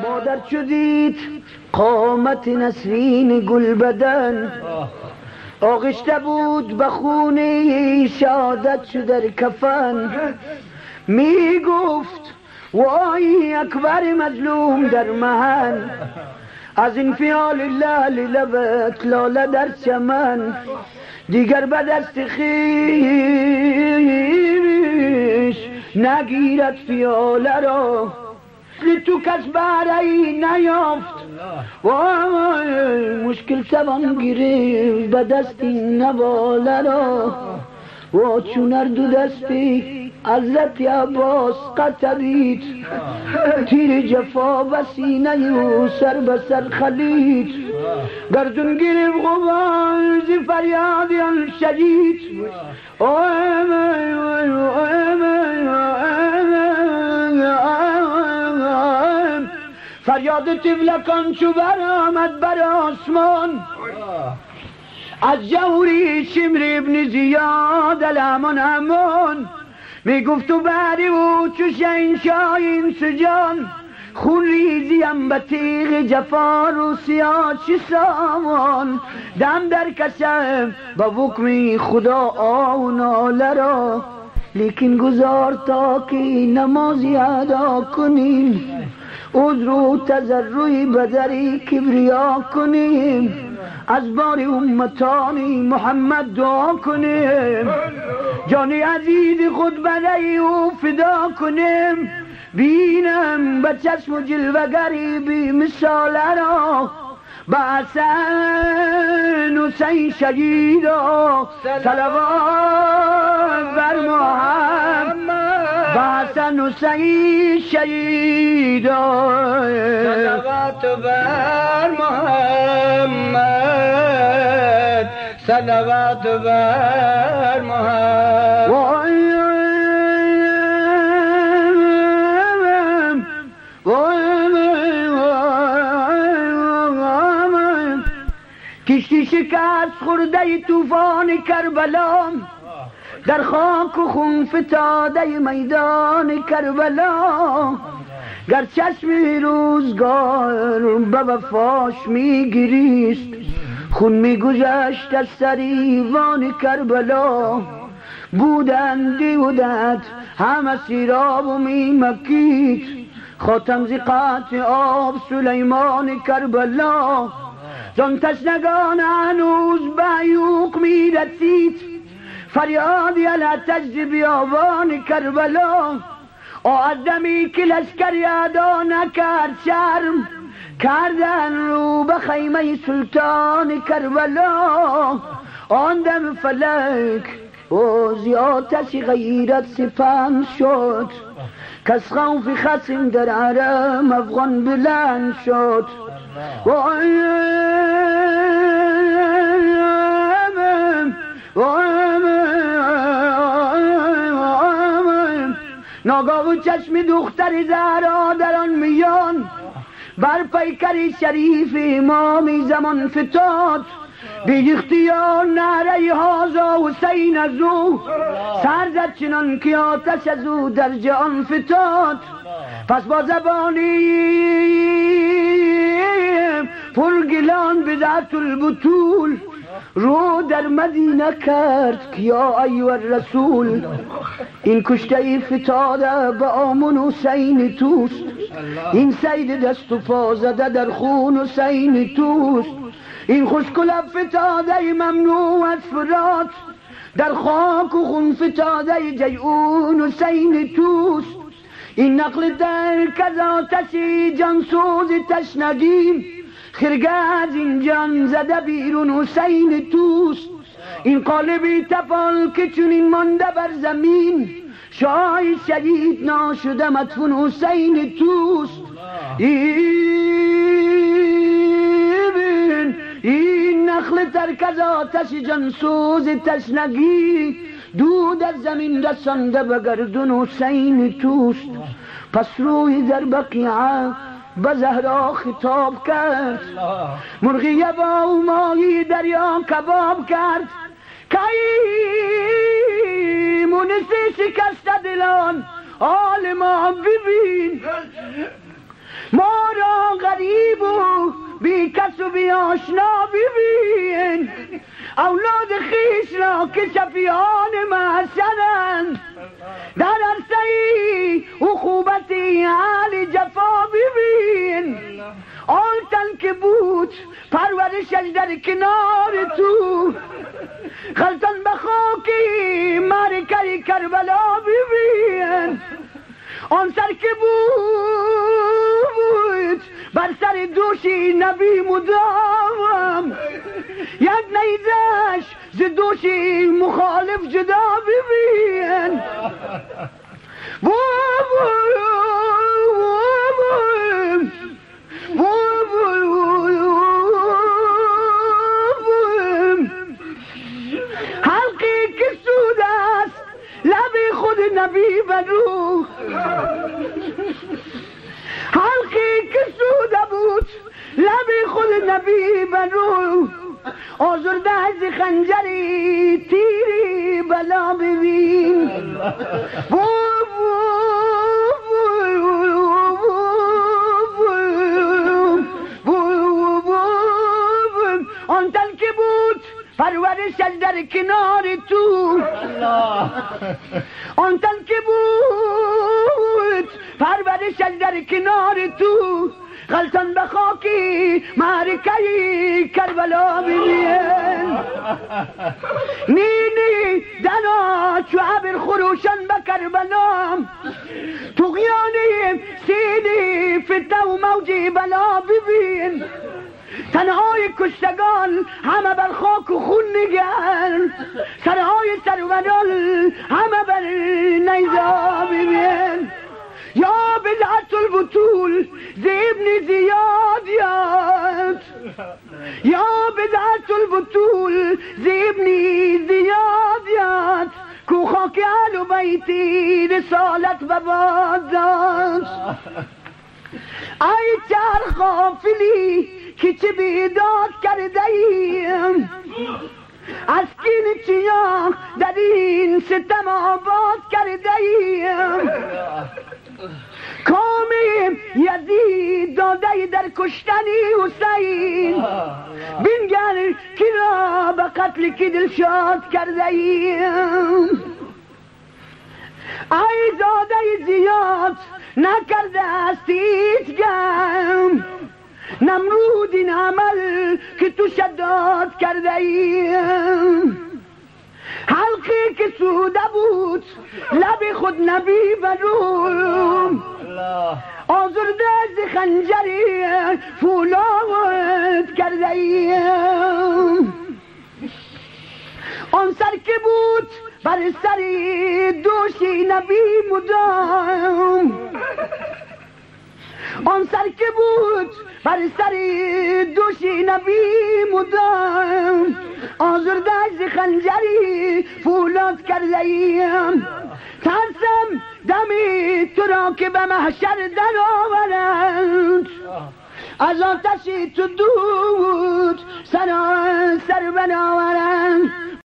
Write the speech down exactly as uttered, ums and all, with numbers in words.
مادر چو دید قامت نسرین گل بدن آغشته بود به خون شهادت شد در کفن می گفت وای اکبر مظلوم در محن از این فیال لال لبت لاله در چمن دیگر به دست خیش نگیرد فیاله را تو کس برای نیافت وای مشکل توان گیره به دست این نواله را و چون هر دو دستی حضرت عباس قطرید تیر جفا و سینه و سر به سر خلید گردون گرفت غبار ز فریادیان شدید فریاد طفلکان چو برآمد بر آسمان از جوری شمر ابن زیاد الامان امان می گفت و بری و چو شهنشاه این سجان خون ریزیم به تیغ جفا و سیاه چی سامان دم در کشم با حکم خدا آه و ناله را لیکن گذار تا که نمازی ادا کنیم عذر و تضرعی بدری کبریا کنیم از بار امتانی محمد دعا کنیم جان عزیز خود برای او فدا کنیم بینم به چشم و جلوگری بی مثال را به حسن حسین شهیدا صلوات بر محمد به حسن حسین شهیدا صلوات بر محمد صلوات بر محمد کشتی شکست خورده طوفان کربلا در خاک و خون فتاده میدان کربلا گر چشم روزگار به وفاش می گریست خون می گذشت از سریوان کربلا بودندی بودت همه سیراب و می مکید خاتم زی قطع آب سلیمان کربلا زن تشنگان هنوز به عیوق می رسید فریادی علی تجد بیابان کربلا آدمی که لشکری ادا نکرد شرم کردن رو به خیمه سلطان کربلا آن دم فلک و زیادش غیرت سپند شد کس خوف خصم در عرم افغان بلند شد ناگاه چشم دختر زهرا در آن میان بر پیکر شریف امام زمان فتاد بی اختیار نعره هازا حسین از او سر زد چنان که آتش از او در جهان فتاد پس با زبانی پرگلان به ذات البطول رو در مدینه کرد که یا ایها الرسول این کشته فتاده به آمون حسین توست این سید دست و پا زده در خون حسین توست این خوشگل فتاده ممنوع از فرات در خاک و خون فتاده جیعون حسین توست این نقل در کذا تشی جانسوز تشنگیم خرگه از این جان زده بیرون حسین توست این قالبی تفال که چون این مانده بر زمین شاه شهید ناشده مدفون حسین توست این این نخل ترکز آتش جانسوز تشنگی دود از زمین رسانده به گردون حسین توست پس روی در بقیعه به زهرا خطاب کرد مرغی با او ماهی دریا کباب کرد که مونس شکست دلان حال ما ببین ما را بی کس و بی آشنا ببین اولاد خیش را که شفیان محشرند در عرصه اخوبتی اهل جفا ببین آن تن که بود پرورشش در کنار تو غلطان به خاکی معرکه کربلا ببین آن سر که بود بر سر دوشی نبی مدام یک نیزش ز دوشی مخالف جدا ببین حلقی که سود است لب خود نبی بدو حلقی که سوده بود لب خود نبی بدو آزرده از خنجری تیری بلا ببین آن تن که بود پرورشش در کنار تو آن تن که بود پرورشش در کنار تو غلطان به خاکی معرکه کربلا ببین نینی دنا چو عبر خروشان به کربلا طغیانی سیدی فتنه و موجی بلا ببین تنهای کشتگان همه بر خاک و خون نگر سرهای سروران همه بر نیزا ببین یا بدعت البطول ز ابن زیاد یاد یا بدعت البطول ز ابن زیاد یاد کو خاک اهل بیتی رسالت و باد داشت ای چرخ غافلی که چه بیداد کرده ایم از کین چیا در این ستم آباد کرده ایم کام یزید داده در کشتنی حسین بینگر کی را به قتل کی دلشاد کرده ایم ای زاده زیاد نکرده است هیچ گم نمرود این عمل که تو شداد کرده ایم حلقی که سوده بود لب خود نبی بروم آزرده از خنجری فولاد کرده ایم آن سر که بود بر سر دوشی نبی مدام آن سر که بود بر سر دوشی نبی مدام آزرده از خنجری فولاد کرده ایم ترسم دمی تو را که به محشر در آورند از آتشی تو دود سر سر بناورند